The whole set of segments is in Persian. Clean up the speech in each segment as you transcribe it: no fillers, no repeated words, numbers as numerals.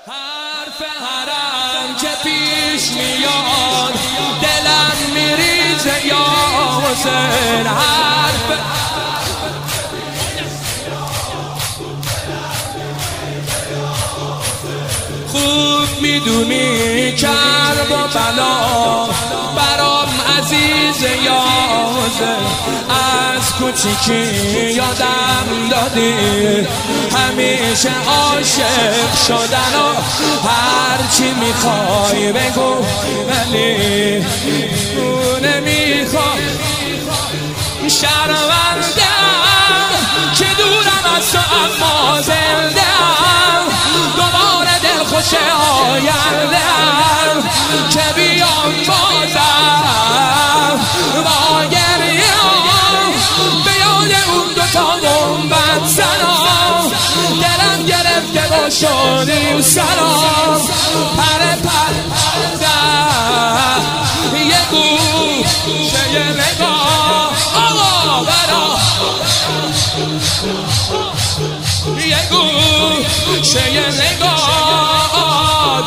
حرف حرم که پیش میاد دلم میریزه یا حسین. حرف خوب میدونی کرب و بلا برام عزیزه یا حسین. از کوچیکی یادم دادی همیشه عاشق شدن و هرچی میخوای بگو ولی نمیخوای. شرمندم که دورم از تو اما زندم دوباره دلخوش آیندم که بیام بازم با گریام به یاد اون دوتا گنبد سلام. دلم گرفته و شدیم سلام پر یه گوشه یه نگاه آقا برا یه گوشه یه نگاه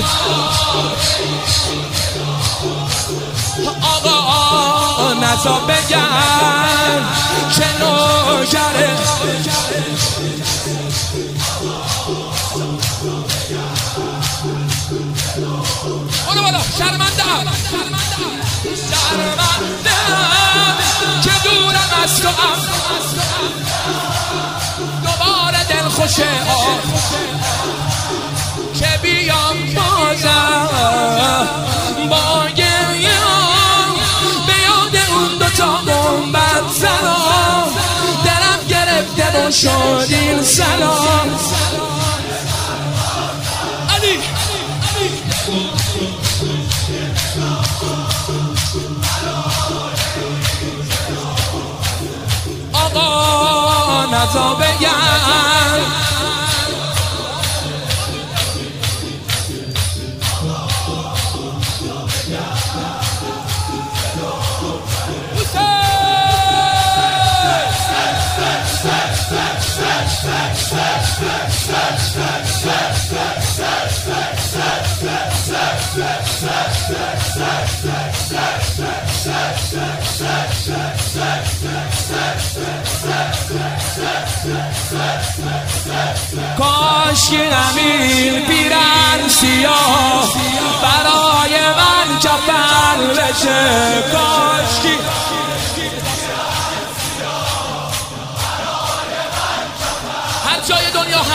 آقا نزا بگن که نوکره اونو بالا. شرمندم که دورم از تو دوباره دلخوش که بیام بازم با گریام به یاد اون دوتا گنبد سلام. دلم گرفته و شد این سلام. علی آقا نزا بگن کاش که همین پیرن سیاه برای من کفن بشه. کاش که هر جای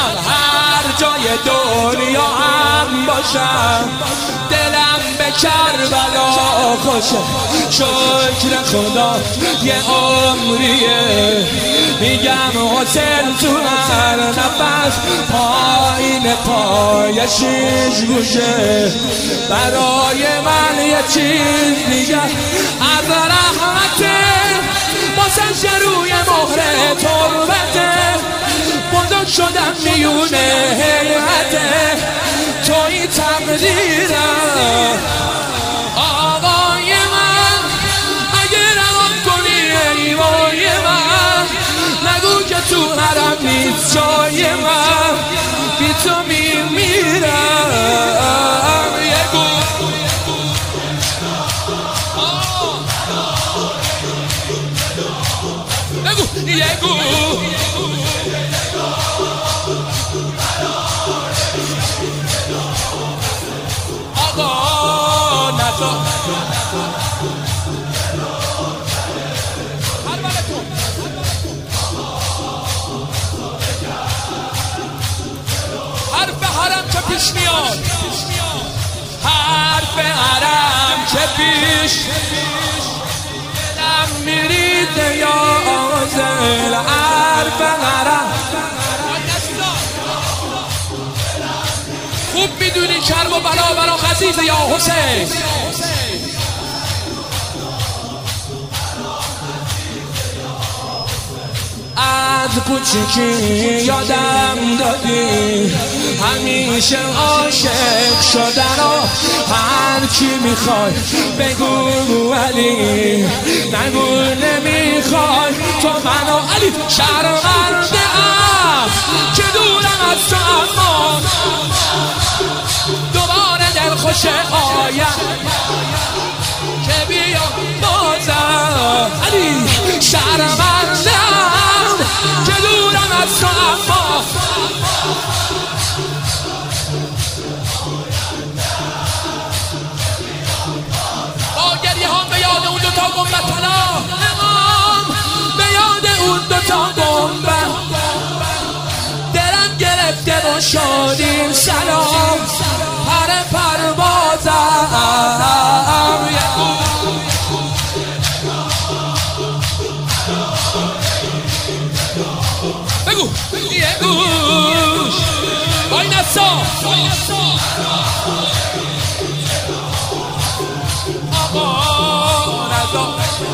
دنیا هم باشم دلم به کربلا خوشه. شکر خدا یه عمریه میگم حسین تو هر نفس پایین پای شیش گوشه برای من یه چیز میگه از رحمته واسه روی مهر تربته بزرگ شدم میونه حیرته توی تقدیرم آقای من. اگه روان کنی ایوای من نگو که تو حرم نیست جای من بی تو میمیرم. یه گو آقا نزا حرف حرم که پیش میاد حرف حرم که پیش دلم میریده یا آزل. حرف حرم خوب میدونی کرب و بلا برا خزیزه یا حسین. از کوچیکی یادم دادی همیشه عاشق شدن و هر کی میخوای بگو ولی نگو نمیخوای تو منو. علی شرمنده ام که دورم از تو اما تا گنبد دلم گرفته و شدیم سلام پر پروازم بگو یه گوش وای نسا آقا نزا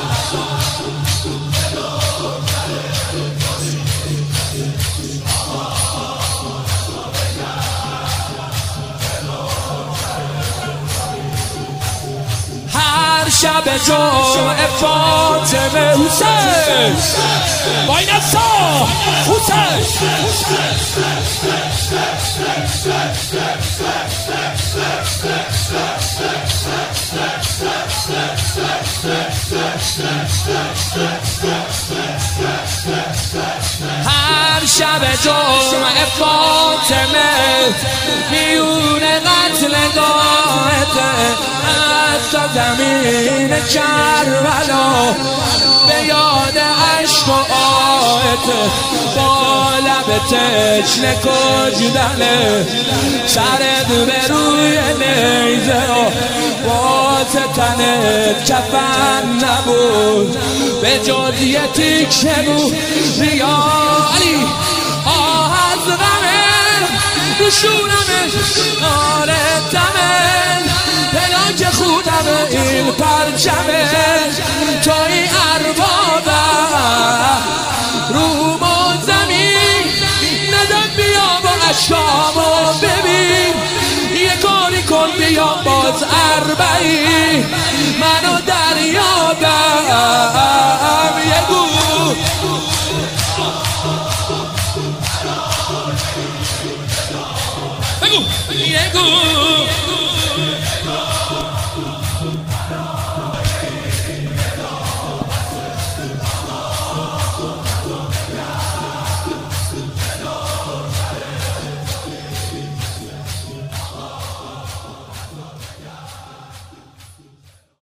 شب جمعه فاطمه حسین وای نسا حسین هر شب جمعه فاطمه میون قتلگاهته تا زمین کربلا به یاد عشق و آهته با لب تشنه کجدنه سرت به روی نیزه واسه تنت کفن نبود به جز یه تیکه بود ریالی آه از غمه روشونمه آره تمه پلاک خودمه این پرچمه توی اربابه روم و زمین ندم بیا با اشکامو ببین یه کاری کن بیا باز اربعی منو دریابم یه گو